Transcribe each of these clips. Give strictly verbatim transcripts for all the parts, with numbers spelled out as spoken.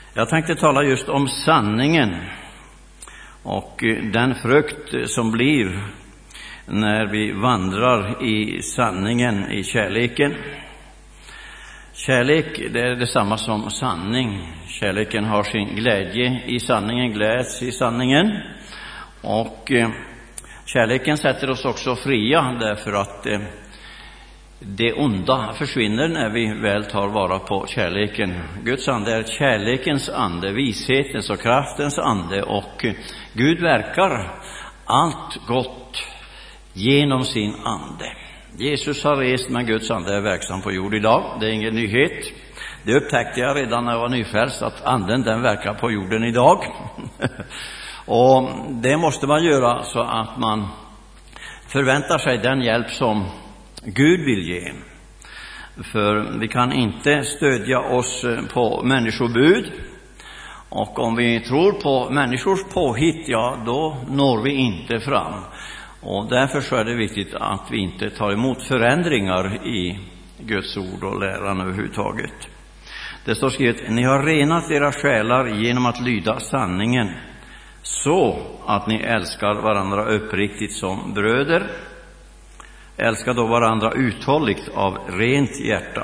Jag tänkte tala just om sanningen och den frukt som blir när vi vandrar i sanningen, i kärleken. Kärlek, det är detsamma som sanning. Kärleken har sin glädje i sanningen, gläds i sanningen. Och eh, kärleken sätter oss också fria, därför att eh, det onda försvinner när vi väl tar vara på kärleken. Guds ande är kärlekens ande, vishetens och kraftens ande, och eh, Gud verkar allt gott genom sin ande. Jesus har rest, men Guds ande är verksam på jord idag. Det är ingen nyhet. Det upptäckte jag redan när jag var nyfrälst, att anden den verkar på jorden idag. Och det måste man göra så att man förväntar sig den hjälp som Gud vill ge. För vi kan inte stödja oss på människobud. Och om vi tror på människors påhitt, ja, då når vi inte fram. Och därför så är det viktigt att vi inte tar emot förändringar i Guds ord och läran överhuvudtaget. Det står skrivet: ni har renat era själar genom att lyda sanningen, så att ni älskar varandra uppriktigt som bröder. Älska då varandra uthålligt av rent hjärta.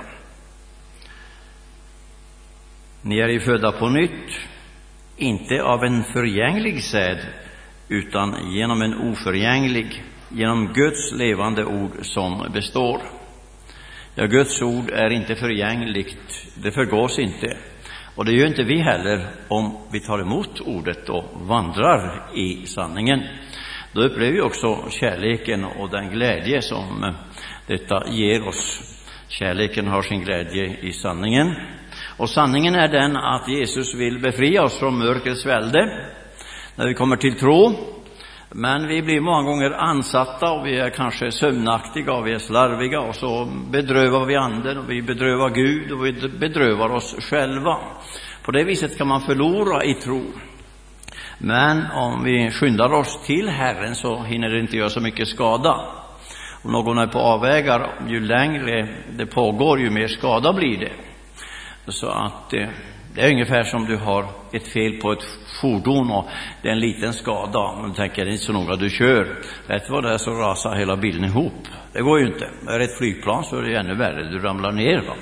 Ni är ju födda på nytt, inte av en förgänglig säd, utan genom en oförgänglig, genom Guds levande ord som består. Ja, Guds ord är inte förgängligt, det förgås inte. Och det gör inte vi heller om vi tar emot ordet och vandrar i sanningen. Då upplever vi också kärleken och den glädje som detta ger oss. Kärleken har sin glädje i sanningen. Och sanningen är den att Jesus vill befria oss från mörkrets välde när vi kommer till tro. Men vi blir många gånger ansatta, och vi är kanske sömnaktiga och vi är slarviga, och så bedrövar vi anden och vi bedrövar Gud och vi bedrövar oss själva. På det viset kan man förlora i tro. Men om vi skyndar oss till Herren så hinner det inte göra så mycket skada. Om någon är på avvägar, ju längre det pågår, ju mer skada blir det. Så att eh, det är ungefär som du har ett fel på ett fordon och det är en liten skada. Man tänker, det är inte så noga, du kör. Rätt vad det är så rasar hela bilen ihop. Det går ju inte. Är det ett flygplan så är det ännu värre, du ramlar ner, va?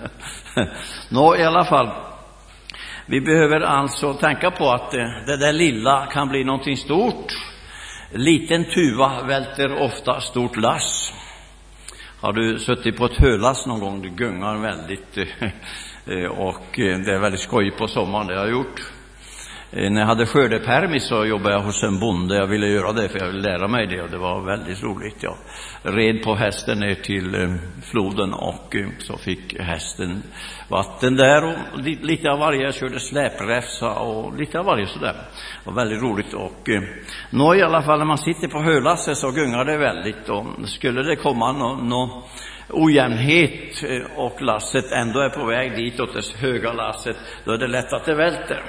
Nå, i alla fall. Vi behöver alltså tänka på att det där lilla kan bli någonting stort. Liten tuva välter ofta stort lass. Har du suttit på ett hölass någon gång? Det gungar väldigt och det är väldigt skoj på sommaren, det har jag gjort. När jag hade skördepermis så jobbade jag hos en bonde. Jag ville göra det för jag ville lära mig det, och det var väldigt roligt. Jag red på hästen ner till floden och så fick hästen vatten där, och lite av varje. Jag körde släpräfsa och lite av varje sådär. Det var väldigt roligt. Och nå i alla fall, när man sitter på hölasset så gungar det väldigt, och skulle det komma någon nå ojämnhet och lasset ändå är på väg dit åt det höga lasset, då är det lätt att det välter.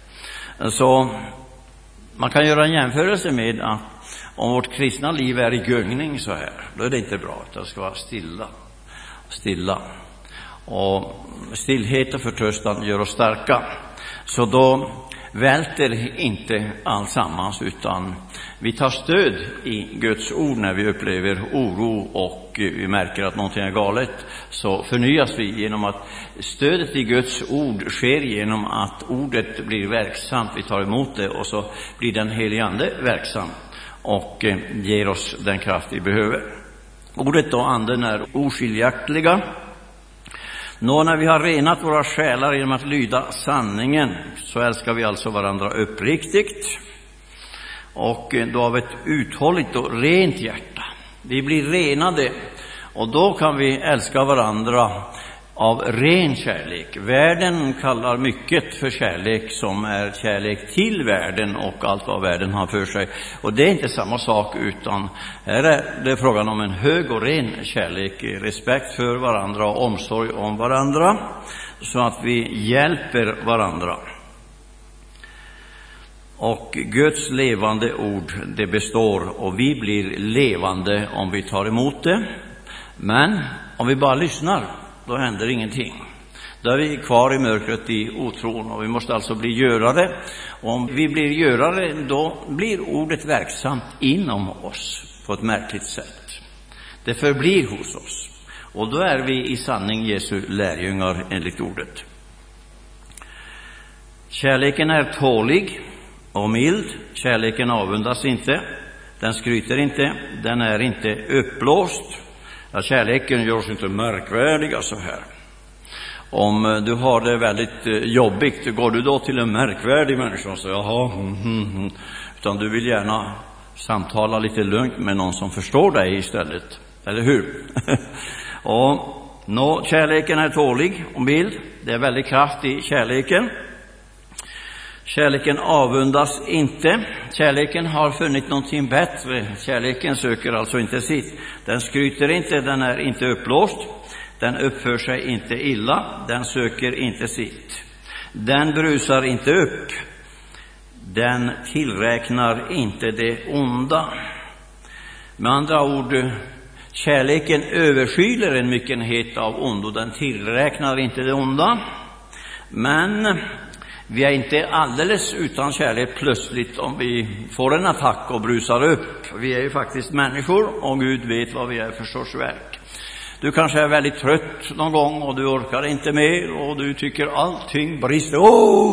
Så man kan göra en jämförelse med att om vårt kristna liv är i gungning så här, då är det inte bra, utan det ska vara stilla. Stilla. Och stillhet och förtröstan gör oss starka. Så då välter inte allsammans, utan vi tar stöd i Guds ord när vi upplever oro och vi märker att någonting är galet. Så förnyas vi genom att stödet i Guds ord sker genom att ordet blir verksamt. Vi tar emot det och så blir den helige ande verksam och ger oss den kraft vi behöver. Ordet och anden är oskiljaktiga. Nå, när vi har renat våra själar genom att lyda sanningen, så älskar vi alltså varandra uppriktigt och då av ett uthålligt och rent hjärta. Vi blir renade, och då kan vi älska varandra av ren kärlek. Världen kallar mycket för kärlek som är kärlek till världen och allt vad världen har för sig. Och det är inte samma sak, utan här är det frågan om en hög och ren kärlek, respekt för varandra och omsorg om varandra, så att vi hjälper varandra. Och Guds levande ord, det består, och vi blir levande om vi tar emot det. Men om vi bara lyssnar, då händer ingenting. Då är vi kvar i mörkret i otron, och vi måste alltså bli görare. Och om vi blir görare, då blir ordet verksamt inom oss på ett märkligt sätt. Det förblir hos oss, och då är vi i sanning Jesu lärjungar enligt ordet. Kärleken är tålig och mild. Kärleken avundas inte, den skryter inte, den är inte uppblåst. Ja, kärleken gör oss inte märkvärdiga så här. Om du har det väldigt jobbigt, går du då till en märkvärdig människa och säger jaha, mm, mm, mm. utan du vill gärna samtala lite lugnt med någon som förstår dig istället, eller hur? Och nå, kärleken är tålig och mild. Det är väldigt kraft i kärleken. Kärleken avundas inte. Kärleken har funnit någonting bättre. Kärleken söker alltså inte sitt. Den skryter inte, den är inte uppblåst. Den uppför sig inte illa, den söker inte sitt. Den brusar inte upp. Den tillräknar inte det onda. Med andra ord, kärleken överskyler en myckenhet av ondo. Den tillräknar inte det onda. Men vi är inte alldeles utan kärlek plötsligt om vi får en attack och brusar upp. Vi är ju faktiskt människor, och Gud vet vad vi är för sorts verk. Du kanske är väldigt trött någon gång och du orkar inte mer och du tycker allting brister. Oh!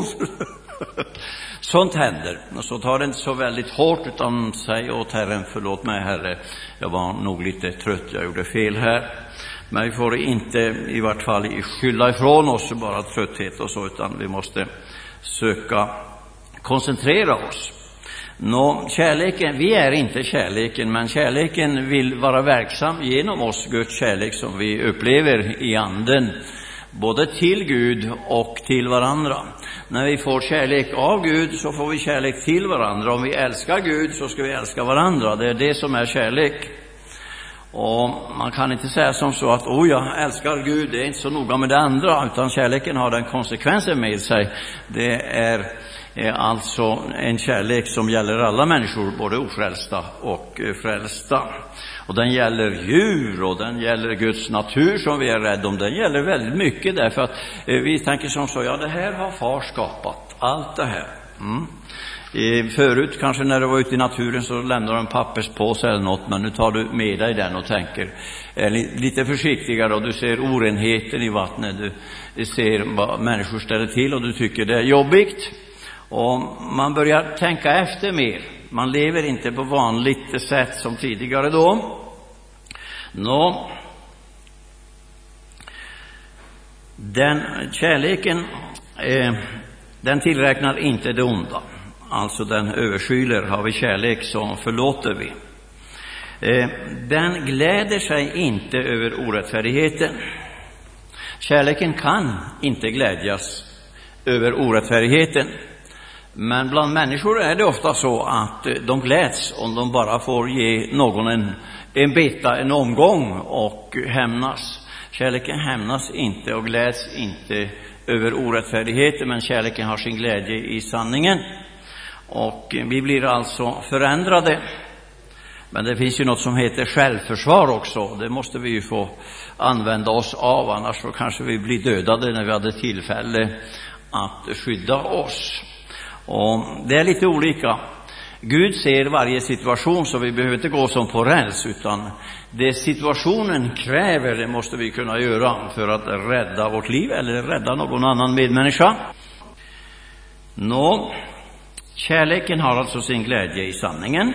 Sånt händer. Och så tar det inte så väldigt hårt, utan säg åt Herren, förlåt mig Herre, jag var nog lite trött, jag gjorde fel här. Men vi får inte i vart fall skylla ifrån oss bara trötthet och så, utan vi måste söka koncentrera oss. Nå, kärleken, vi är inte kärleken, men kärleken vill vara verksam genom oss, Guds kärlek som vi upplever i anden, både till Gud och till varandra. När vi får kärlek av Gud så får vi kärlek till varandra. Om vi älskar Gud så ska vi älska varandra. Det är det som är kärlek. Och man kan inte säga som så att oh, jag älskar Gud, det är inte så noga med det andra, utan kärleken har den konsekvensen med sig. Det är är alltså en kärlek som gäller alla människor, både ofrälsta och frälsta. Och den gäller djur, och den gäller Guds natur som vi är rädda om. Den gäller väldigt mycket, därför att vi tänker som så, ja det här har far skapat, allt det här. Mm. Förut kanske när du var ute i naturen så lämnade du en papperspåse eller något, men nu tar du med dig den och tänker lite försiktigare, och du ser orenheten i vattnet, du ser vad människor ställer till och du tycker det är jobbigt. Och man börjar tänka efter mer. Man lever inte på vanligt sätt som tidigare då. Nå, den kärleken, eh, den tillräknar inte det onda. Alltså den överskyler. Har vi kärlek så förlåter vi. Eh, den gläder sig inte över orättfärdigheten. Kärleken kan inte glädjas över orättfärdigheten. Men bland människor är det ofta så att de gläds om de bara får ge någon en, en beta, en omgång och hämnas. Kärleken hämnas inte och gläds inte över orättfärdigheten, men kärleken har sin glädje i sanningen. Och vi blir alltså förändrade. Men det finns ju något som heter självförsvar också. Det måste vi ju få använda oss av, annars så kanske vi blir dödade när vi hade tillfälle att skydda oss. Och det är lite olika. Gud ser varje situation, så vi behöver inte gå som på räls, utan det situationen kräver, det måste vi kunna göra för att rädda vårt liv eller rädda någon annan medmänniska. Nå, kärleken har alltså sin glädje i sanningen.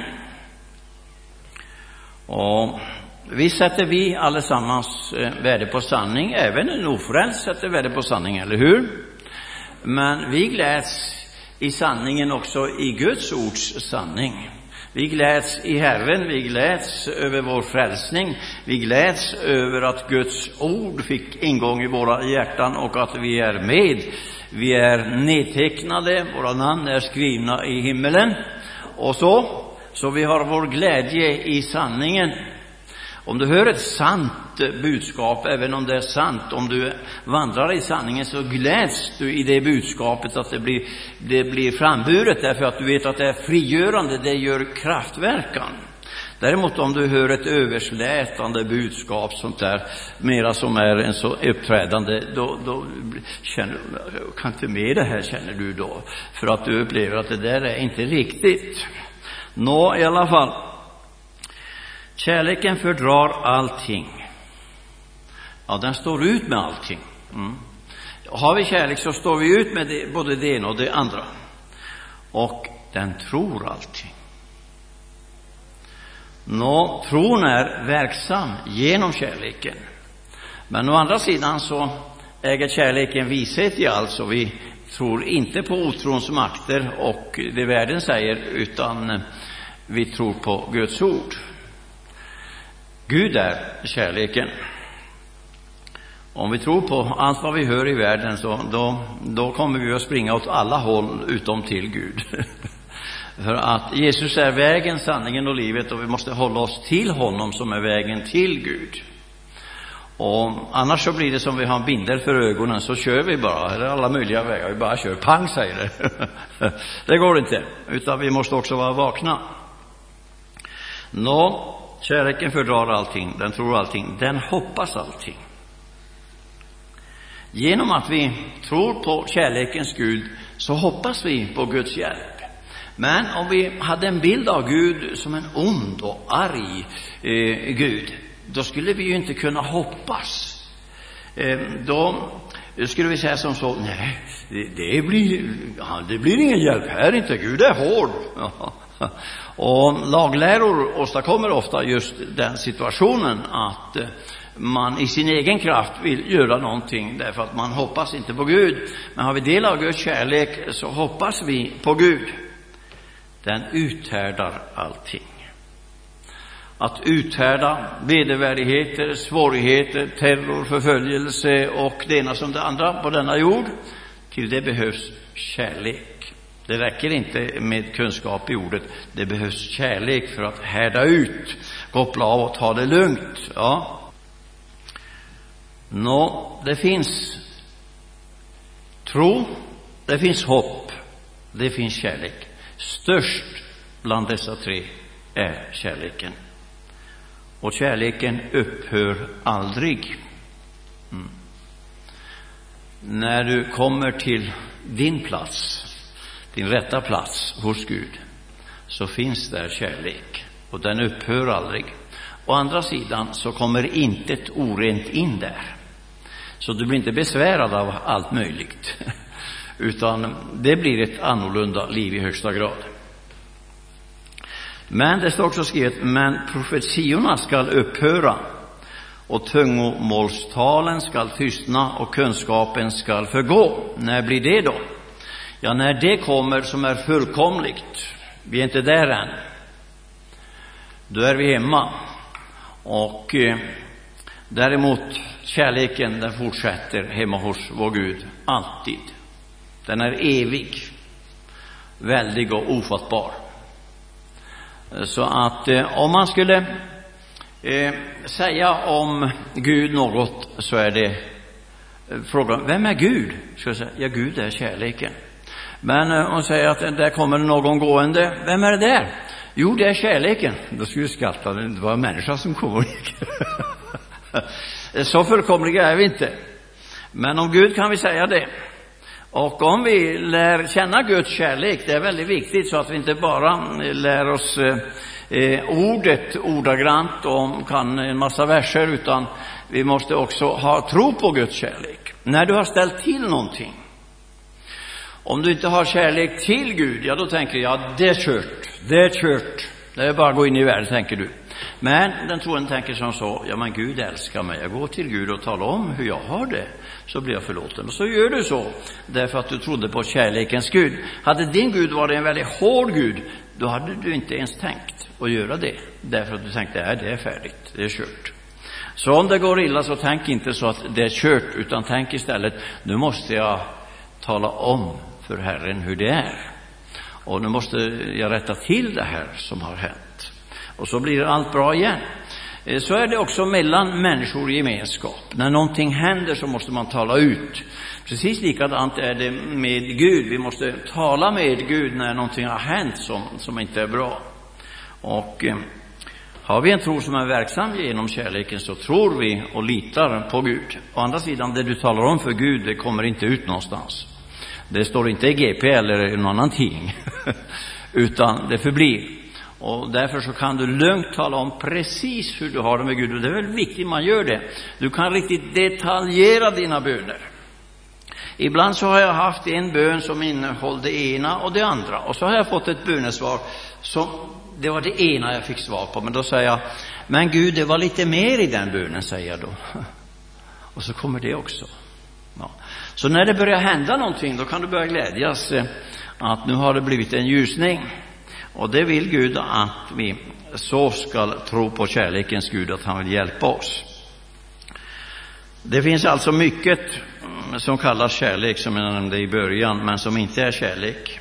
Och vi sätter vi allesammans värde på sanning, även en ofrälst sätter värde på sanning, eller hur? Men vi gläds i sanningen också, i Guds ords sanning. Vi gläds i Herren, vi gläds över vår frälsning, vi gläds över att Guds ord fick ingång i våra hjärtan och att vi är med. Vi är nedtecknade, våra namn är skrivna i himmelen och så. Så vi har vår glädje i sanningen. Om du hör ett sant budskap, även om det är sant, om du vandrar i sanningen, så gläds du i det budskapet att det blir, det blir framburet, därför att du vet att det är frigörande, det gör kraftverkan. Däremot om du hör ett överslätande budskap, sånt där, mera som är en så uppträdande, då, då känner du, kan inte med det här, känner du då, för att du upplever att det där är inte riktigt. Nå, i alla fall, kärleken fördrar allting. Ja, den står ut med allting. Mm. Har vi kärlek så står vi ut med det, både det ena och det andra. Och den tror allting. Nå, tron är verksam genom kärleken. Men å andra sidan så äger kärleken vishet i allt, så vi tror inte på otrons makter och det världen säger, utan vi tror på Guds ord. Gud är kärleken. Om vi tror på allt vad vi hör i världen, så då, då kommer vi att springa åt alla håll utom till Gud. För att Jesus är vägen, sanningen och livet, och vi måste hålla oss till honom som är vägen till Gud. Och annars så blir det som vi har en bindel för ögonen, så kör vi bara, eller alla möjliga vägar, vi bara kör, pang säger det. Det går inte, utan vi måste också vara vakna. Nå, kärleken fördrar allting, den tror allting, den hoppas allting. Genom att vi tror på kärlekens Gud så hoppas vi på Guds hjälp. Men om vi hade en bild av Gud som en ond och arg eh, Gud, då skulle vi ju inte kunna hoppas. Eh, då skulle vi säga som så, nej, det, det, blir, ja, det blir ingen hjälp här inte, Gud är hård. Och lagläror åstadkommer ofta just den situationen att eh, man i sin egen kraft vill göra någonting därför att man hoppas inte på Gud. Men har vi del av Guds kärlek så hoppas vi på Gud. Den uthärdar allting. Att uthärda vedervärdigheter, svårigheter, terror, förföljelse och det ena som det andra på denna jord, till det behövs kärlek. Det räcker inte med kunskap i ordet, det behövs kärlek för att härda ut, koppla av och ta det lugnt. Ja. Nå, det finns tro, det finns hopp, det finns kärlek. Störst bland dessa tre är kärleken. Och kärleken upphör aldrig. Mm. När du kommer till din plats, din rätta plats hos Gud, så finns där kärlek. Och den upphör aldrig. Å andra sidan så kommer inte ett orent in där. Så du blir inte besvärad av allt möjligt. Utan det blir ett annorlunda liv i högsta grad. Men det står också skrivet, men profetiorna skall upphöra och tungomålstalen skall tystna och kunskapen skall förgå. När blir det då? Ja, när det kommer som är fullkomligt. Vi är inte där än. Då är vi hemma. Och eh, däremot kärleken, den fortsätter hemma hos vår Gud alltid. Den är evig, väldig och ofattbar. Så att eh, om man skulle eh, säga om Gud något, så är det eh, frågan, vem är Gud? Ska jag säga, ja, Gud är kärleken. Men eh, om man säger att där kommer någon gående, vem är det där? Jo, det är kärleken. Då skulle vi skratta, det var en människa som kommer. Så fullkomliga är vi inte. Men om Gud kan vi säga det. Och om vi lär känna Guds kärlek, det är väldigt viktigt, så att vi inte bara lär oss eh, ordet ordagrant och kan en massa verser, utan vi måste också ha tro på Guds kärlek. När du har ställt till någonting, om du inte har kärlek till Gud, ja då tänker jag, det är kört, det är kört, det är bara att gå in i världen, tänker du. Men den troende tänker som så, ja men Gud älskar mig, jag går till Gud och talar om hur jag har det, så blir jag förlåten. Och så gör du så, därför att du trodde på kärlekens Gud. Hade din Gud varit en väldigt hård Gud, då hade du inte ens tänkt att göra det, därför att du tänkte, nej det är färdigt, det är kört. Så om det går illa, så tänk inte så att det är kört, utan tänk istället, nu måste jag tala om för Herren hur det är. Och nu måste jag rätta till det här som har hänt. Och så blir allt bra igen. Så är det också mellan människor i gemenskap. När någonting händer så måste man tala ut. Precis likadant är det med Gud. Vi måste tala med Gud när någonting har hänt som, som inte är bra. Och Har vi en tro som är verksam genom kärleken, så tror vi och litar på Gud. Å andra sidan, det du talar om för Gud, det kommer inte ut någonstans. Det står inte i G P eller i någon annan tidning, utan det förblir. Och därför så kan du lugnt tala om precis hur du har det med Gud. Och det är väl viktigt man gör det. Du kan riktigt detaljera dina böner. Ibland så har jag haft en bön som innehåller det ena och det andra. Och så har jag fått ett bönesvar som, det var det ena jag fick svar på. Men då säger jag, men Gud, det var lite mer i den bönen, säger jag då. Och så kommer det också. Ja. Så när det börjar hända någonting, då kan du börja glädjas att nu har det blivit en ljusning. Och det vill Gud att vi så ska tro på kärlekens Gud, att han vill hjälpa oss. Det finns alltså mycket som kallas kärlek, som jag nämnde i början, men som inte är kärlek.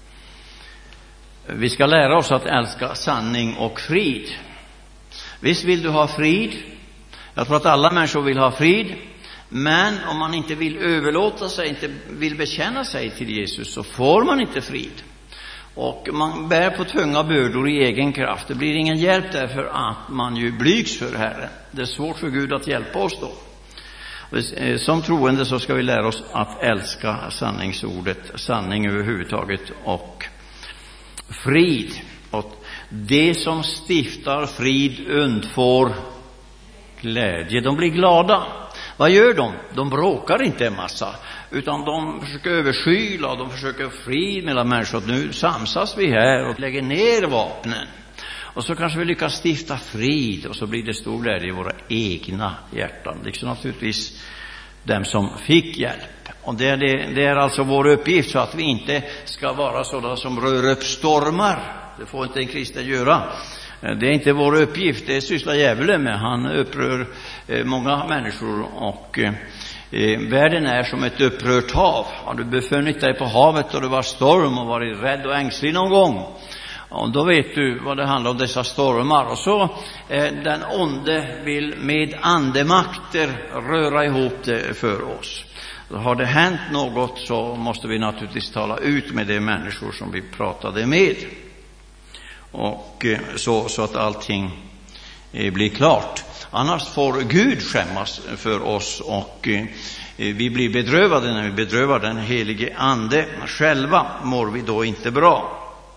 Vi ska lära oss att älska sanning och frid. Visst vill du ha frid? Jag tror att alla människor vill ha frid. Men om man inte vill överlåta sig, inte vill bekänna sig till Jesus, så får man inte frid. Och man bär på tunga bördor i egen kraft. Det blir ingen hjälp därför att man ju blygs för Herren. Det är svårt för Gud att hjälpa oss då. Som troende så ska vi lära oss att älska sanningsordet, sanning överhuvudtaget, och frid. Och det som stiftar frid undfår glädje. De blir glada. Vad gör de? De bråkar inte en massa, utan de försöker överskyla, de försöker frid mellan människor. Nu samsas vi här och lägger ner vapnen. Och så kanske vi lyckas stifta frid, och så blir det stor glädje i våra egna hjärtan. Liksom naturligtvis dem som fick hjälp. Och det är, det, det är alltså vår uppgift, så att vi inte ska vara sådana som rör upp stormar. Det får inte en kristen göra. Det är inte vår uppgift, det sysslar djävulen med. Han upprör eh, många människor, och eh, världen är som ett upprört hav. Har du befunnit dig på havet och det var storm och varit rädd och ängslig någon gång, och då vet du vad det handlar om, dessa stormar. Och så eh, den onde vill med andemakter röra ihop det för oss. Har det hänt något, så måste vi naturligtvis tala ut med de människor som vi pratade med. Och så, så att allting blir klart. Annars får Gud skämmas för oss, och vi blir bedrövade när vi bedrövar den helige ande. Själva mår vi då inte bra.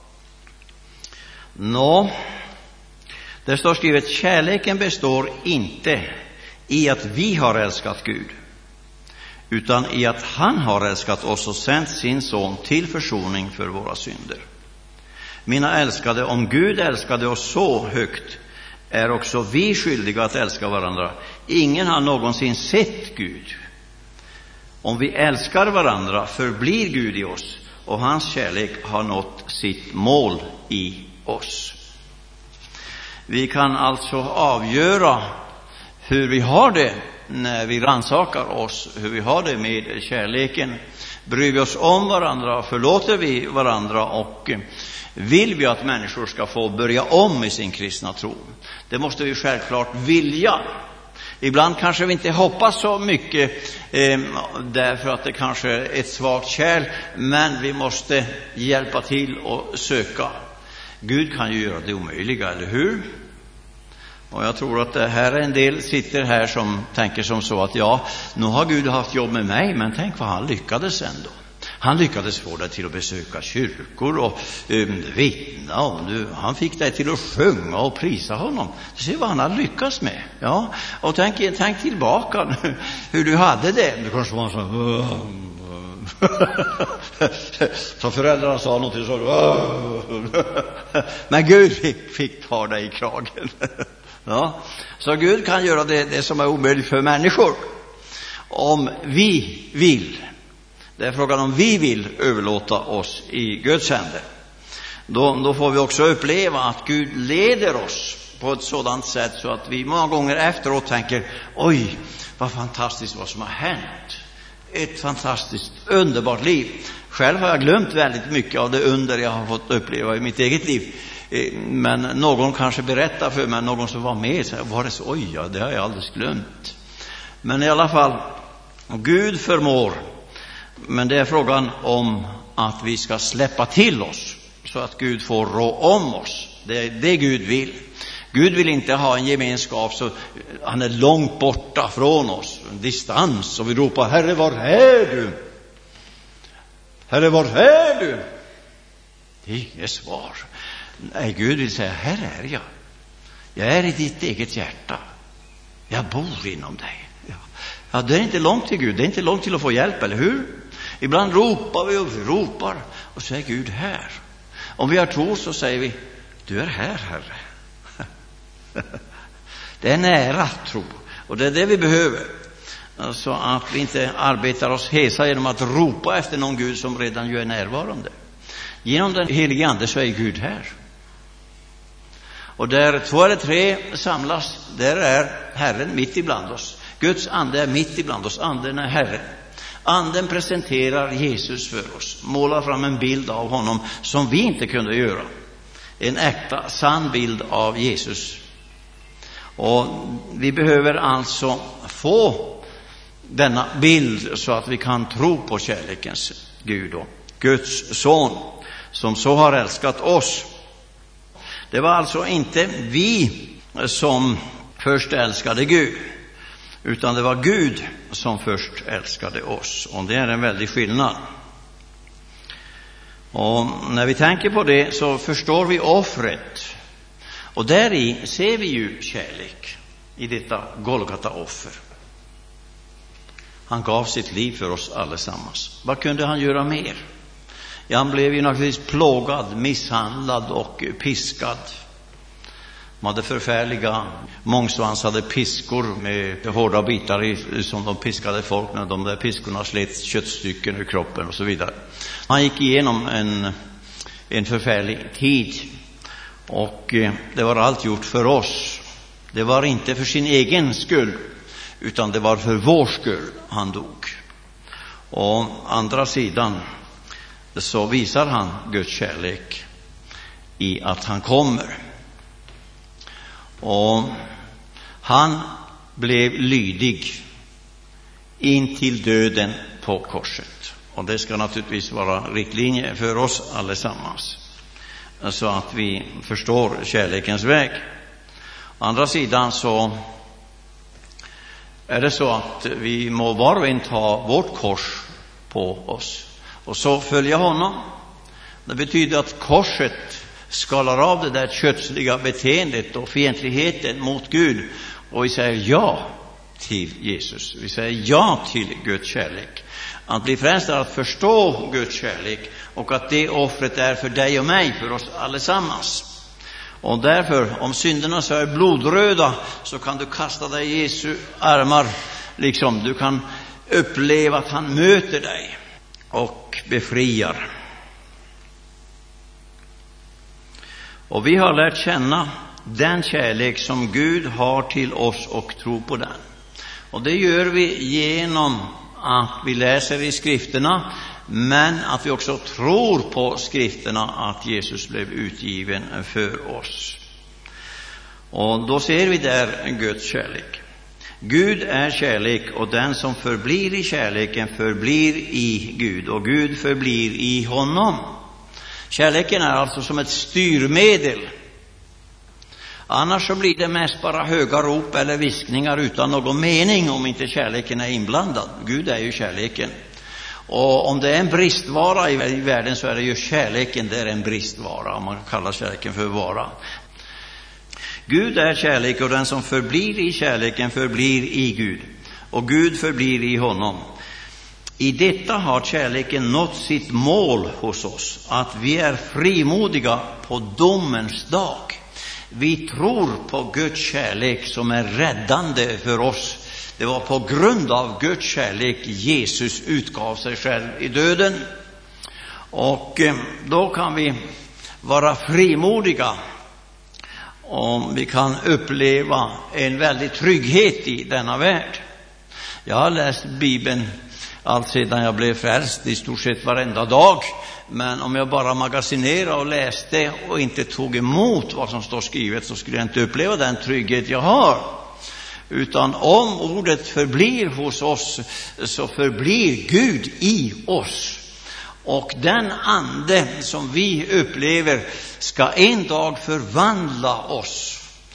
Nå, det står skrivet: kärleken består inte i att vi har älskat Gud, utan i att han har älskat oss och sänt sin son till försoning för våra synder. Mina älskade, om Gud älskade oss så högt, är också vi skyldiga att älska varandra. Ingen har någonsin sett Gud. Om vi älskar varandra förblir Gud i oss, och hans kärlek har nått sitt mål i oss. Vi kan alltså avgöra hur vi har det när vi rannsakar oss, hur vi har det med kärleken. Bryr vi oss om varandra, förlåter vi varandra, och vill vi att människor ska få börja om i sin kristna tro? Det måste vi självklart vilja. Ibland kanske vi inte hoppas så mycket eh, därför att det kanske är ett svagt kärl, men vi måste hjälpa till och söka. Gud kan ju göra det omöjliga, eller hur? Och jag tror att det här är en del sitter här som tänker som så att ja, nu har Gud haft jobb med mig, men tänk vad han lyckades ändå. Han lyckades få dig till att besöka kyrkor och um, vittna, och nu, han fick dig till att sjunga och prisa honom. Se vad han har lyckats med. Ja, och tänk, tänk tillbaka nu, hur du hade det. Du kanske var så så föräldrarna sa någonting så. Men Gud fick, fick ta dig i kragen. Ja, så Gud kan göra det, det som är omöjligt för människor, om vi vill. Det är frågan om vi vill överlåta oss i Guds händer. Då, då får vi också uppleva att Gud leder oss på ett sådant sätt så att vi många gånger efteråt tänker: oj, vad fantastiskt vad som har hänt. Ett fantastiskt, underbart liv. Själv har jag glömt väldigt mycket av det under jag har fått uppleva i mitt eget liv. Men någon kanske berättar för mig, någon som var med, så var det så, oj, ja, det har jag alldeles glömt. Men i alla fall, Gud förmår. Men det är frågan om att vi ska släppa till oss så att Gud får rå om oss. Det är det Gud vill. Gud vill inte ha en gemenskap så han är långt borta från oss, en distans, och vi ropar: Herre, var är du? Herre, var är du? Det är inget svar. Nej, Gud vill säga: här är jag. Jag är i ditt eget hjärta. Jag bor inom dig. Ja, ja, det är inte långt till Gud. Det är inte långt till att få hjälp, eller hur? Ibland ropar vi och vi ropar och säger: Gud, här. Om vi har tro så säger vi: du är här, Herre. Det är nära tro, och det är det vi behöver. Så att vi inte arbetar oss hesa genom att ropa efter någon Gud som redan ju är närvarande. Genom den helige ande så är Gud här. Och där två eller tre samlas, där är Herren mitt ibland oss. Guds ande är mitt ibland oss. Anden är Herren. Anden presenterar Jesus för oss, målar fram en bild av honom som vi inte kunde göra. En äkta, sann bild av Jesus. Och vi behöver alltså få denna bild så att vi kan tro på kärlekens Gud och Guds son som så har älskat oss. Det var alltså inte vi som först älskade Gud, utan det var Gud som först älskade oss. Och det är en väldig skillnad. Och när vi tänker på det så förstår vi offret. Och där i ser vi ju kärlek i detta Golgata-offer. Han gav sitt liv för oss allesammans. Vad kunde han göra mer? Ja, han blev ju naturligtvis plågad, misshandlad och piskad. De hade förfärliga mångsvansade piskor med hårda bitar i, som de piskade folk när de där piskorna slet köttstycken ur kroppen och så vidare. Han gick igenom en, en förfärlig tid, och det var allt gjort för oss. Det var inte för sin egen skull, utan det var för vår skull han dog. Och andra sidan så visar han Guds kärlek i att han kommer. Och han blev lydig in till döden på korset. Och det ska naturligtvis vara riktlinje för oss allesammans, så att vi förstår kärlekens väg. Å andra sidan så är det så att vi må var och en ta vårt kors på oss och så följa honom. Det betyder att korset skalar av det där kötsliga beteendet och fientligheten mot Gud, och vi säger ja till Jesus. Vi säger ja till Guds kärlek. Att bli frälst är att förstå Guds kärlek, och att det offret är för dig och mig, för oss allesammans. Och därför, om synderna så är blodröda, så kan du kasta dig i Jesu armar. Liksom du kan uppleva att han möter dig och befriar. Och vi har lärt känna den kärlek som Gud har till oss och tro på den. Och det gör vi genom att vi läser i skrifterna, men att vi också tror på skrifterna att Jesus blev utgiven för oss. Och då ser vi där Guds kärlek. Gud är kärlek, och den som förblir i kärleken förblir i Gud, och Gud förblir i honom. Kärleken är alltså som ett styrmedel. Annars så blir det mest bara höga rop eller viskningar utan någon mening, om inte kärleken är inblandad. Gud är ju kärleken. Och om det är en bristvara i världen, så är det ju kärleken, det är en bristvara. Om man kallar kärleken för vara. Gud är kärlek, och den som förblir i kärleken förblir i Gud, och Gud förblir i honom. I detta har kärleken nått sitt mål hos oss, att vi är frimodiga på domens dag. Vi tror på Guds kärlek som är räddande för oss. Det var på grund av Guds kärlek Jesus utgav sig själv i döden. Och då kan vi vara frimodiga, och vi kan uppleva en väldig trygghet i denna värld. Jag har läst Bibeln allt sedan jag blev frälst, i stort sett varenda dag. Men om jag bara magasinerade och läste och inte tog emot vad som står skrivet, så skulle jag inte uppleva den trygghet jag har. Utan om ordet förblir hos oss, så förblir Gud i oss. Och den ande som vi upplever ska en dag förvandla oss.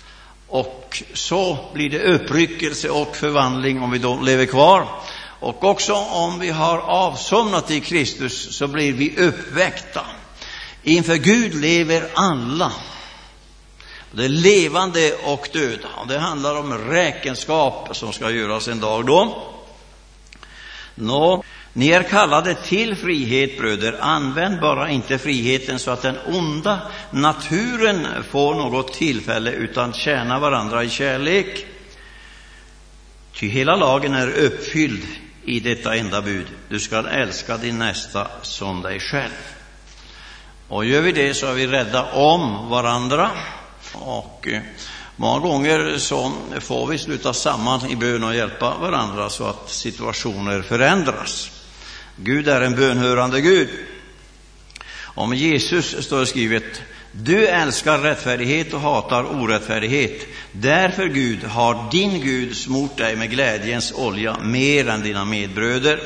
Och så blir det uppryckelse och förvandling om vi då lever kvar. Och också om vi har avsomnat i Kristus så blir vi uppväckta. Inför Gud lever alla. Det är levande och döda. Det handlar om räkenskap som ska göras en dag då. Nå, ni är kallade till frihet, bröder. Använd bara inte friheten så att den onda naturen får något tillfälle, utan tjäna varandra i kärlek. Ty hela lagen är uppfylld i detta enda bud: du ska älska din nästa som dig själv. Och gör vi det så är vi rädda om varandra. Och eh, många gånger så får vi sluta samman i bön och hjälpa varandra så att situationer förändras. Gud är en bönhörande Gud. Om Jesus står skrivet: du älskar rättfärdighet och hatar orättfärdighet. Därför Gud har din Gud smort dig med glädjens olja mer än dina medbröder.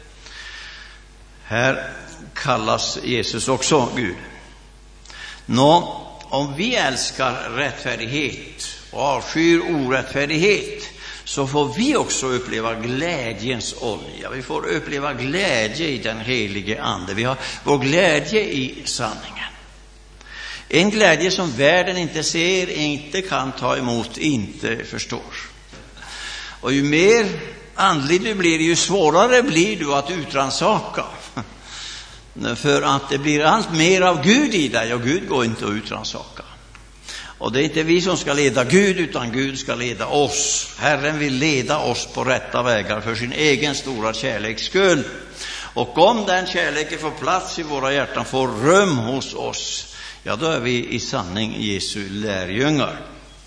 Här kallas Jesus också Gud. Nå, om vi älskar rättfärdighet och avskyr orättfärdighet, så får vi också uppleva glädjens olja. Vi får uppleva glädje i den helige ande. Vi har vår glädje i sanningen. En glädje som världen inte ser, inte kan ta emot, inte förstår. Och ju mer andlig du blir, ju svårare blir du att utransaka. För att det blir allt mer av Gud i dig, och Gud går inte att utransaka. Och det är inte vi som ska leda Gud, utan Gud ska leda oss. Herren vill leda oss på rätta vägar för sin egen stora kärleks skull. Och om den kärleken får plats i våra hjärtan, får rum hos oss, ja, då är vi i sanning Jesu lärjungar.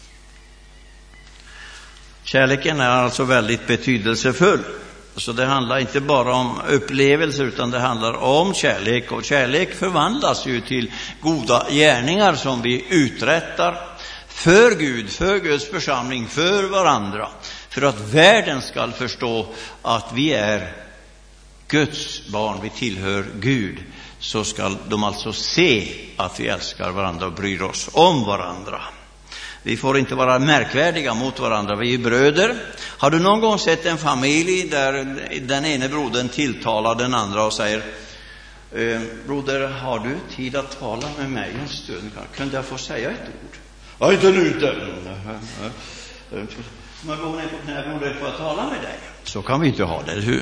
Kärleken är alltså väldigt betydelsefull. Så det handlar inte bara om upplevelser, utan det handlar om kärlek. Och kärlek förvandlas ju till goda gärningar som vi uträttar för Gud, för Guds församling, för varandra. För att världen ska förstå att vi är Guds barn, vi tillhör Gud. Så ska de alltså se att vi älskar varandra och bryr oss om varandra. Vi får inte vara märkvärdiga mot varandra, vi är bröder. Har du någon gång sett en familj där den ene brodern tilltalar den andra och säger: eh, broder, har du tid att tala med mig en stund? Kunde jag få säga ett ord? Ja, inte nu inte. Man går ner på knä, broder, får jag tala med dig? Så kan vi inte ha det, eller hur?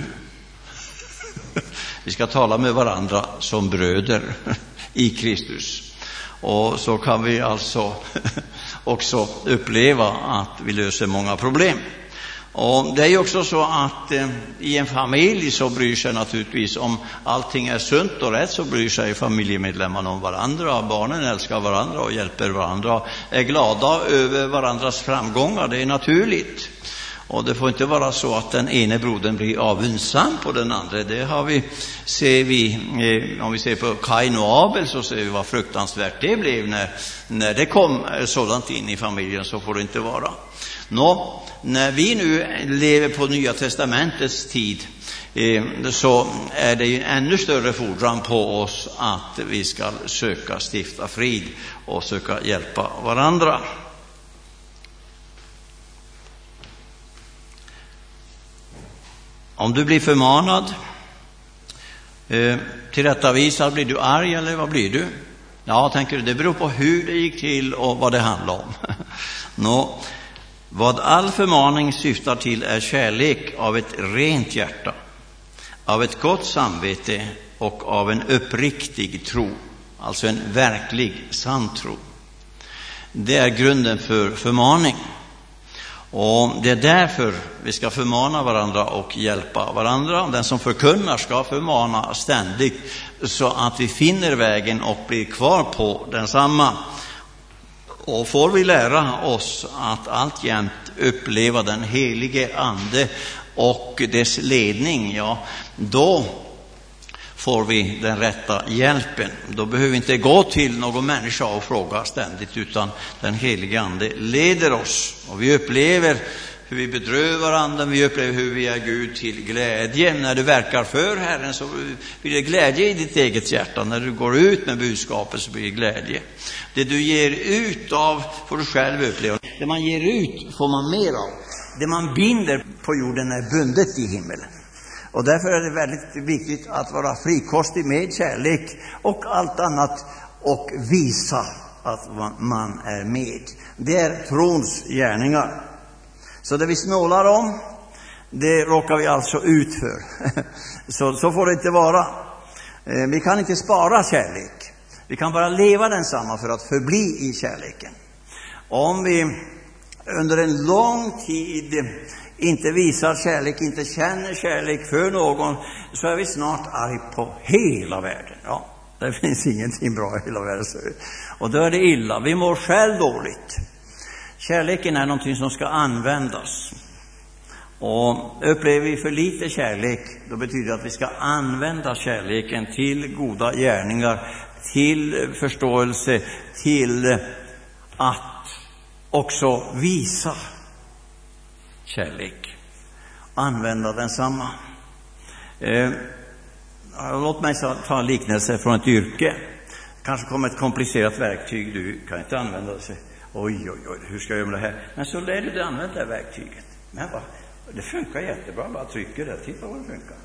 Vi ska tala med varandra som bröder i Kristus. Och så kan vi alltså också uppleva att vi löser många problem. Och det är ju också så att eh, i en familj så bryr sig naturligtvis, om allting är sunt och rätt, så bryr sig familjemedlemmarna om varandra. Barnen älskar varandra och hjälper varandra, är glada över varandras framgångar. Det är naturligt. Och det får inte vara så att den ene brodern blir avundsam på den andra. Det har vi, ser vi, eh, om vi ser på Kain och Abel, så ser vi vad fruktansvärt det blev när, när det kom sådant in i familjen. Så får det inte vara. Nå, när vi nu lever på Nya testamentets tid, eh, så är det ju ännu större fordran på oss att vi ska söka stifta frid och söka hjälpa varandra. Om du blir förmanad, eh, tillrättavisad, blir du arg eller vad blir du? Ja, tänker du, det beror på hur det gick till och vad det handlar om. Nå, vad all förmaning syftar till är kärlek av ett rent hjärta, av ett gott samvete och av en uppriktig tro, alltså en verklig sann tro. Det är grunden för förmaning. Och det är därför vi ska förmana varandra och hjälpa varandra. Den som förkunnar ska förmana ständigt, så att vi finner vägen och blir kvar på densamma. Och får vi lära oss att alltjämt uppleva den helige ande och dess ledning, ja, då får vi den rätta hjälpen. Då behöver vi inte gå till någon människa och fråga ständigt, utan den helige ande leder oss. Och vi upplever hur vi bedrövar varandra, vi upplever hur vi är Gud till glädje. När du verkar för Herren så blir det glädje i ditt eget hjärta. När du går ut med budskapet så blir det glädje. Det du ger ut av får du själv uppleva. Det man ger ut får man mer av. Det man binder på jorden är bundet i himmelen. Och därför är det väldigt viktigt att vara frikostig med kärlek och allt annat och visa att man är med. Det är trons gärningar. Så det vi snålar om, det råkar vi alltså ut för. så, så får det inte vara. Vi kan inte spara kärlek. Vi kan bara leva densamma för att förbli i kärleken. Om vi under en lång tid inte visar kärlek, inte känner kärlek för någon, så är vi snart arg på hela världen. Ja, det finns ingenting bra i hela världen. Och då är det illa. Vi mår själv dåligt. Kärleken är någonting som ska användas. Och upplever vi för lite kärlek, då betyder det att vi ska använda kärleken till goda gärningar, till förståelse, till att också visa kärlek. Använda densamma. Eh, låt mig ta en liknelse från ett yrke. Kanske kommer ett komplicerat verktyg, du kan inte använda det. Oj, oj, oj, hur ska jag göra med det här? Men så lär du dig använda det här verktyget. Men va, det funkar jättebra, bara trycker det, titta vad det funkar.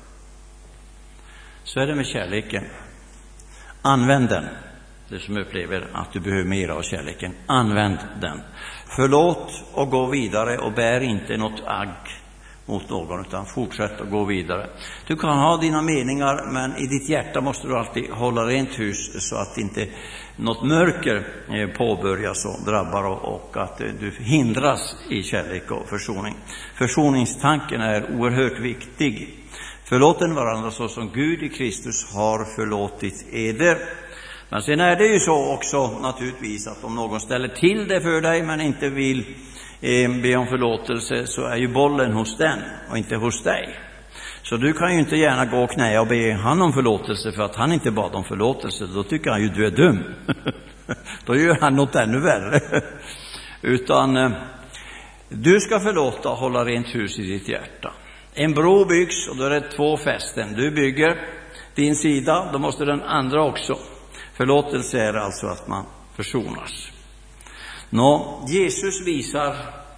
Så är det med kärleken. Använd den. Det som upplever att du behöver mer av kärleken, använd den. Förlåt och gå vidare och bär inte något agg mot någon, utan fortsätt att gå vidare. Du kan ha dina meningar, men i ditt hjärta måste du alltid hålla rent hus så att inte något mörker påbörjas och drabbar, och att du hindras i kärlek och försoning. Försoningstanken är oerhört viktig. Förlåten varandra så som Gud i Kristus har förlåtit eder. Men sen är det ju så också naturligtvis att om någon ställer till det för dig men inte vill eh, be om förlåtelse, så är ju bollen hos den och inte hos dig. Så du kan ju inte gärna gå och knä och be han om förlåtelse för att han inte bad om förlåtelse. Då tycker han ju du är dum. Då gör han något ännu värre. Utan eh, du ska förlåta och hålla rent hus i ditt hjärta. En bro byggs och då är det två fästen. Du bygger din sida, då måste den andra också. Förlåtelse är alltså att man försonas. Nå, Jesus visar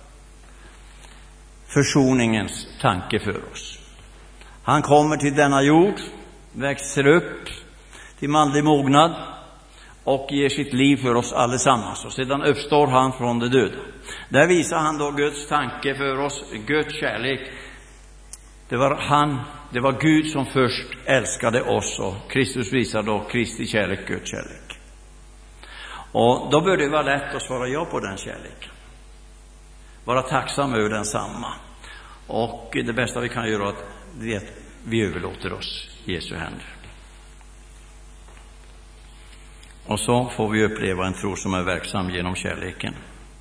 försoningens tanke för oss. Han kommer till denna jord, växer upp till manlig mognad och ger sitt liv för oss allesammans. Och sedan uppstår han från de döda. Där visar han då Guds tanke för oss, Guds kärlek. Det var han, det var Gud som först älskade oss, och Kristus visar då Kristi kärlek, Guds kärlek. Och då bör det vara lätt att svara ja på den kärleken. Vara tacksam över densamma. Och det bästa vi kan göra är att vi överlåter oss i Jesu händer. Och så får vi uppleva en tro som är verksam genom kärleken.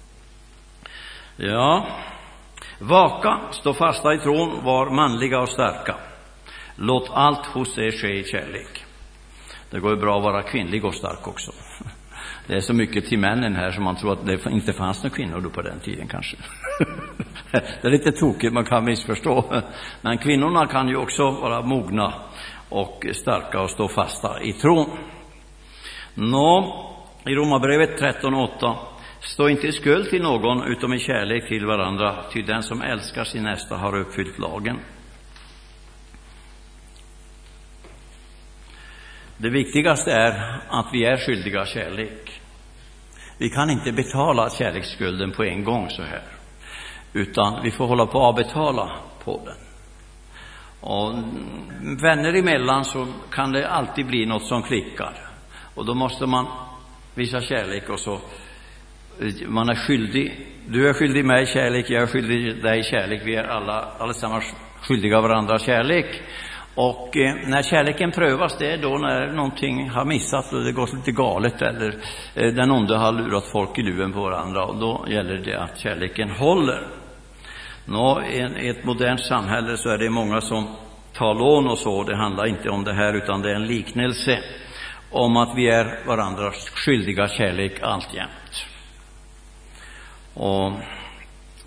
Ja, vaka, stå fasta i tron, var manliga och starka. Låt allt hos er ske i kärlek. Det går ju bra att vara kvinnlig och stark också. Det är så mycket till männen här som man tror att det inte fanns några kvinnor då på den tiden kanske. Det är lite tokigt, man kan missförstå. Men kvinnorna kan ju också vara mogna och starka och stå fasta i tron. Nå, i Romarbrevet tretton åtta. Stå inte i skuld till någon utom i kärlek till varandra, ty den som älskar sin nästa har uppfyllt lagen. Det viktigaste är att vi är skyldiga kärlek. Vi kan inte betala kärleksskulden på en gång så här, utan vi får hålla på att betala på den. Och vänner emellan så kan det alltid bli något som klickar. Och då måste man visa kärlek, och så man är skyldig. Du är skyldig mig kärlek, jag är skyldig dig kärlek. Vi är alla allesammans skyldiga varandra kärlek. Och eh, när kärleken prövas, det är då när någonting har missat och det går lite galet, eller eh, den onde har lurat folk i luven på varandra, och då gäller det att kärleken håller. Nå, i ett modernt samhälle så är det många som tar lån och så. Det handlar inte om det här, utan det är en liknelse om att vi är varandras skyldiga kärlek alltjämt. Och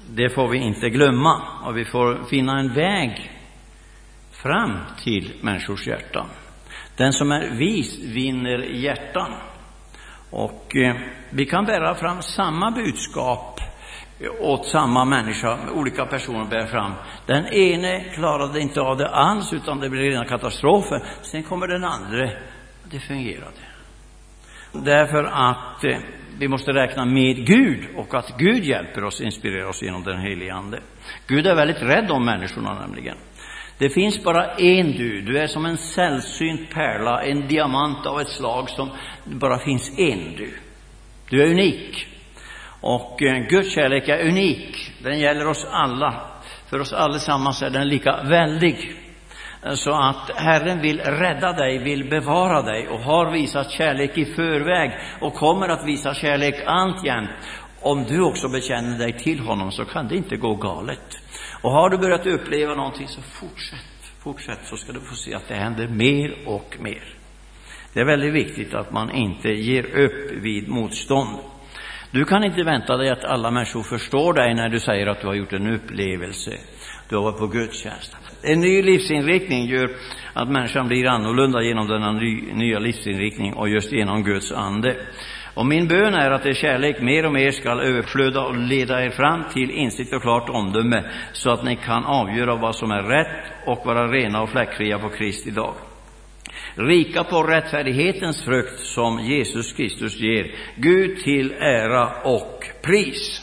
Det får vi inte glömma, och vi får finna en väg fram till människors hjärtan. Den som är vis vinner hjärtan. Och eh, vi kan bära fram samma budskap åt samma människa. Olika personer bär fram. Den ene klarade inte av det alls, utan det blev rena katastrofer. Sen kommer den andra. Det fungerade. Därför att eh, vi måste räkna med Gud, och att Gud hjälper oss, inspirerar oss genom den helige ande. Gud är väldigt rädd om människorna nämligen. Det finns bara en du. Du är som en sällsynt pärla, en diamant av ett slag som bara finns en du. Du är unik. Och eh, Guds kärlek är unik. Den gäller oss alla. För oss allesammans är den lika väldig. Så att Herren vill rädda dig, vill bevara dig, och har visat kärlek i förväg och kommer att visa kärlek alltjämt. Om du också bekänner dig till honom, så kan det inte gå galet. Och har du börjat uppleva någonting, så fortsätt, fortsätt, så ska du få se att det händer mer och mer. Det är väldigt viktigt att man inte ger upp vid motstånd. Du kan inte vänta dig att alla människor förstår dig när du säger att du har gjort en upplevelse. Du har varit på gudstjänst. En ny livsinriktning gör att människan blir annorlunda genom denna ny, nya livsinriktning, och just genom Guds ande. Och min bön är att er kärlek mer och mer ska överflöda och leda er fram till insikt och klart omdöme, så att ni kan avgöra vad som är rätt och vara rena och fläckfria på Kristi dag. Rika på rättfärdighetens frukt som Jesus Kristus ger, Gud till ära och pris.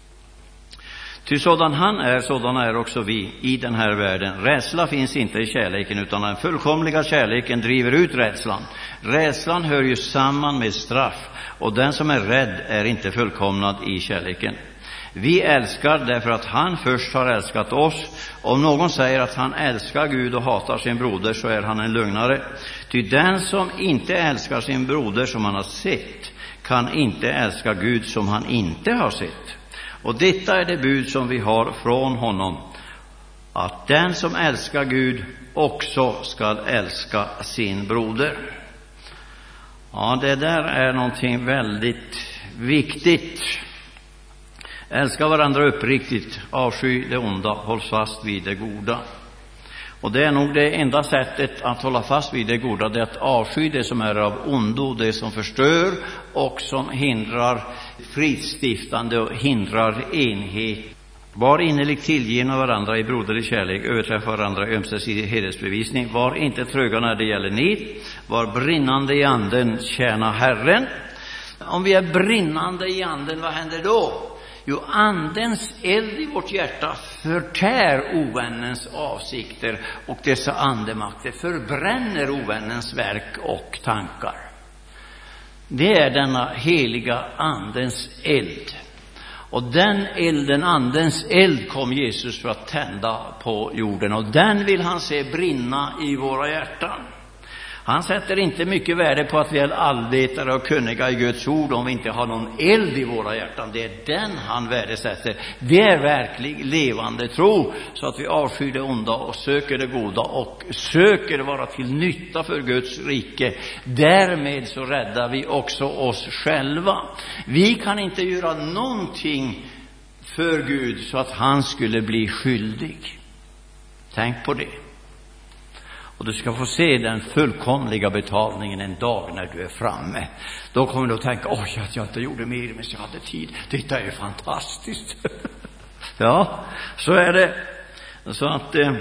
Ty sådan han är, sådan är också vi i den här världen. Rädsla finns inte i kärleken, utan den fullkomliga kärleken driver ut rädslan. Rädslan hör ju samman med straff, och den som är rädd är inte fullkomnad i kärleken. Vi älskar därför att han först har älskat oss. Om någon säger att han älskar Gud och hatar sin broder, så är han en lögnare. Ty den som inte älskar sin broder som han har sett, kan inte älska Gud som han inte har sett. Och detta är det bud som vi har från honom, att den som älskar Gud också ska älska sin broder. Ja, det där är någonting väldigt viktigt. Älska varandra uppriktigt, avsky det onda, håll fast vid det goda. Och det är nog det enda sättet att hålla fast vid det goda, det är att avsky det som är av ondo, det som förstör och som hindrar fridsstiftande och hindrar enhet. Var innerligt tillgivna varandra i broderlig kärlek, överträffa varandra i ömsesidig hedersbevisning. Var inte tröga när det gäller nit, var brinnande i anden, tjäna Herren. Om vi är brinnande i anden, vad händer då? Jo, andens eld i vårt hjärta förtär ovännens avsikter, och dessa andemakter förbränner ovännens verk och tankar. Det är denna heliga andens eld. Och den elden, andens eld, kom Jesus för att tända på jorden, och den vill han se brinna i våra hjärtan. Han sätter inte mycket värde på att vi är allvetare och kunniga i Guds ord om vi inte har någon eld i våra hjärtan. Det är den han värdesätter. Det är verklig levande tro, så att vi avskyr det onda och söker det goda och söker vara till nytta för Guds rike. Därmed så räddar vi också oss själva. Vi kan inte göra någonting för Gud så att han skulle bli skyldig. Tänk på det. Och du ska få se den fullkomliga betalningen en dag när du är framme. Då kommer du att tänka, oj, att jag inte gjorde mer men jag hade tid. Detta är ju fantastiskt. Ja, så är det. Så att eh,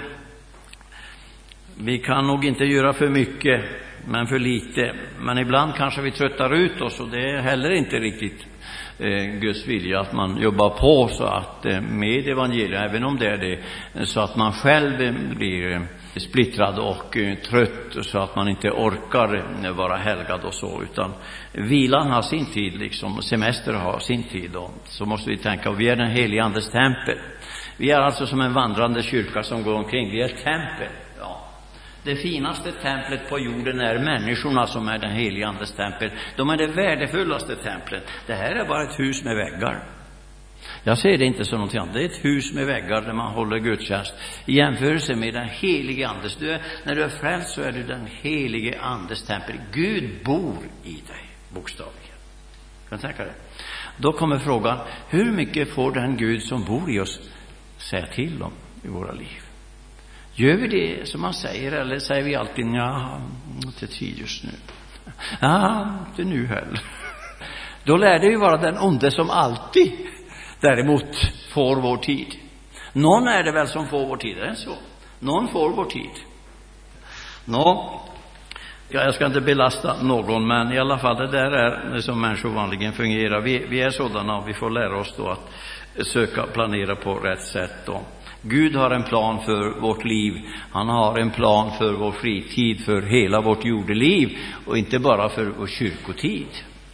vi kan nog inte göra för mycket, men för lite. Men ibland kanske vi tröttar ut oss, och det är heller inte riktigt eh, Guds vilja att man jobbar på så att eh, med evangeliet, även om det är det, så att man själv eh, blir... Eh, splittrad och uh, trött, så att man inte orkar uh, vara helgad och så, utan vilan har sin tid, liksom semester har sin tid. Och så måste vi tänka, och vi är den helige andes tempel. Vi är alltså som en vandrande kyrka som går omkring. Vi är tempel. Ja. Det finaste templet på jorden är människorna som är den helige andes tempel. De är det värdefullaste templet. Det här är bara ett hus med väggar. Jag ser det inte som någonting annat. Det är ett hus med väggar där man håller gudstjänst. I jämförelse med den helige andes. Du är, när du är frälst så är du den helige andes tempel. Gud bor i dig, bokstavligen. Kan du tänka det? Då kommer frågan, hur mycket får den Gud som bor i oss säga till om i våra liv? Gör vi det som man säger, eller säger vi alltid, ja, inte tid just nu. Ja, inte nu heller. Då lär det ju vara den onde som alltid däremot får vår tid. Någon är det väl som får vår tid, är det så? Någon får vår tid. Nå, ja, jag ska inte belasta någon, men i alla fall det där är som människor vanligen fungerar. Vi, vi är sådana och vi får lära oss då att söka planera på rätt sätt då. Gud har en plan för vårt liv. Han har en plan för vår fritid, för hela vårt jordeliv och inte bara för vår kyrkotid.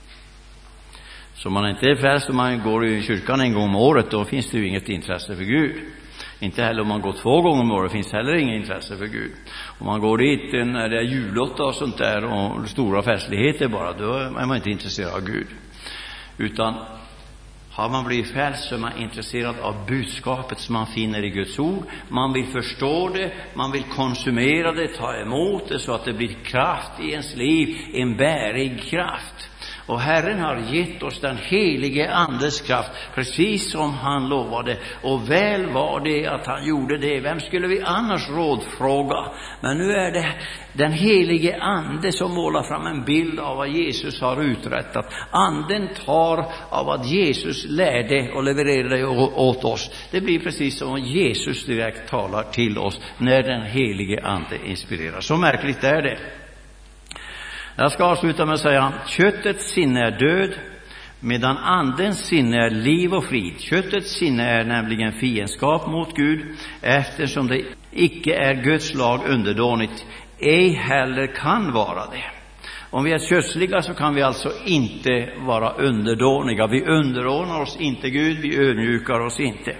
Så man inte är frälst om man går i kyrkan en gång om året, då finns det ju inget intresse för Gud. Inte heller om man går två gånger om året finns heller inget intresse för Gud. Om man går dit när det är julotta och sånt där och stora festligheter bara, då är man inte intresserad av Gud. Utan har man blivit frälst så är man intresserad av budskapet som man finner i Guds ord. Man vill förstå det, man vill konsumera det, ta emot det så att det blir kraft i ens liv, en bärig kraft. Och Herren har gett oss den helige andes kraft, precis som han lovade. Och väl var det att han gjorde det. Vem skulle vi annars rådfråga? Men nu är det den helige ande som målar fram en bild av vad Jesus har uträttat. Anden tar av vad Jesus lärde och levererade åt oss. Det blir precis som Jesus direkt talar till oss när den helige ande inspirerar. Så märkligt är det. Jag ska avsluta med att säga, köttets sinne är död, medan andens sinne är liv och frid. Köttets sinne är nämligen fiendskap mot Gud, eftersom det icke är Guds lag underdånigt, ej heller kan vara det. Om vi är kötsliga så kan vi alltså inte vara underdåniga. Vi underordnar oss inte Gud, vi ödmjukar oss inte.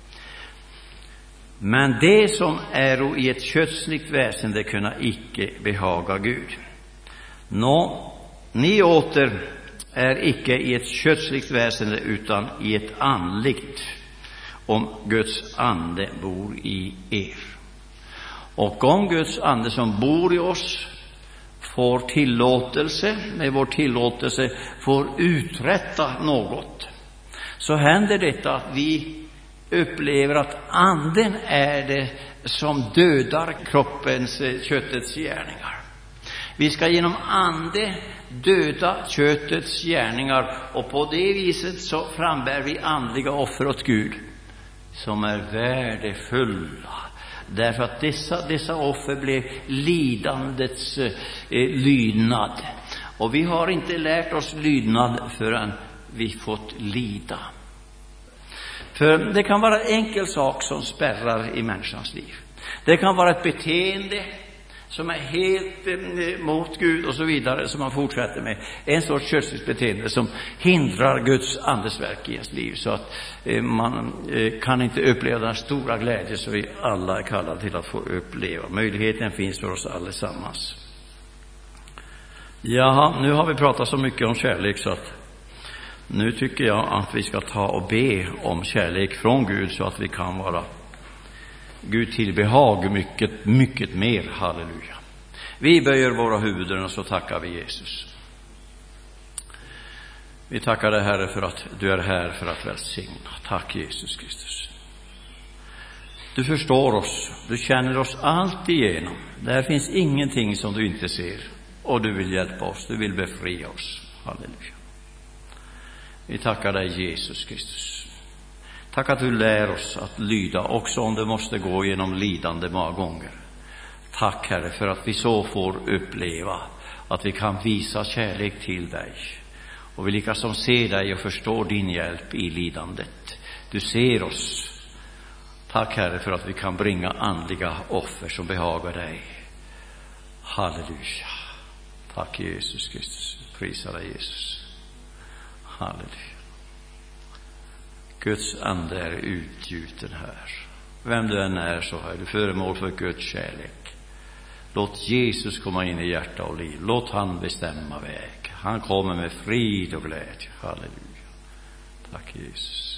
Men det som är i ett kötsligt väsen, det kunna icke behaga Gud. Nå, ni åter är icke i ett kötsligt väsende utan i ett andligt, om Guds ande bor i er. Och om Guds ande som bor i oss får tillåtelse, med vår tillåtelse får uträtta något, så händer detta att vi upplever att anden är det som dödar kroppens, köttets gärningar. Vi ska genom ande döda köttets gärningar, och på det viset så frambär vi andliga offer åt Gud som är värdefulla. Därför att dessa, dessa offer blev lidandets eh, lydnad. Och vi har inte lärt oss lydnad förrän vi fått lida. För det kan vara en enkel sak som spärrar i människans liv. Det kan vara ett beteende som är helt eh, mot Gud och så vidare, som man fortsätter med. En sorts kötsligt beteende som hindrar Guds andes verk i ens liv, så att eh, man eh, kan inte uppleva den stora glädje som vi alla är kallade till att få uppleva. Möjligheten finns för oss allesammans. Ja, nu har vi pratat så mycket om kärlek så att nu tycker jag att vi ska ta och be om kärlek från Gud, så att vi kan vara Gud till behag mycket, mycket mer. Halleluja. Vi böjer våra huvuden och så tackar vi Jesus. Vi tackar dig, Herre, för att du är här för att välsigna. Tack Jesus Kristus. Du förstår oss, du känner oss allt igenom. Där finns ingenting som du inte ser, och du vill hjälpa oss, du vill befria oss. Halleluja. Vi tackar dig Jesus Kristus. Tack att du lär oss att lyda, också om det måste gå genom lidande många gånger. Tack, Herre, för att vi så får uppleva att vi kan visa kärlek till dig. Och vi lika som ser dig och förstår din hjälp i lidandet. Du ser oss. Tack, Herre, för att vi kan bringa andliga offer som behagar dig. Halleluja. Tack Jesus Kristus. Prisa dig Jesus. Halleluja. Guds ande är utgjuten här. Vem du än är så är du föremål för Guds kärlek. Låt Jesus komma in i hjärta och liv. Låt han bestämma väg. Han kommer med frid och glädje. Halleluja. Tack Jesus.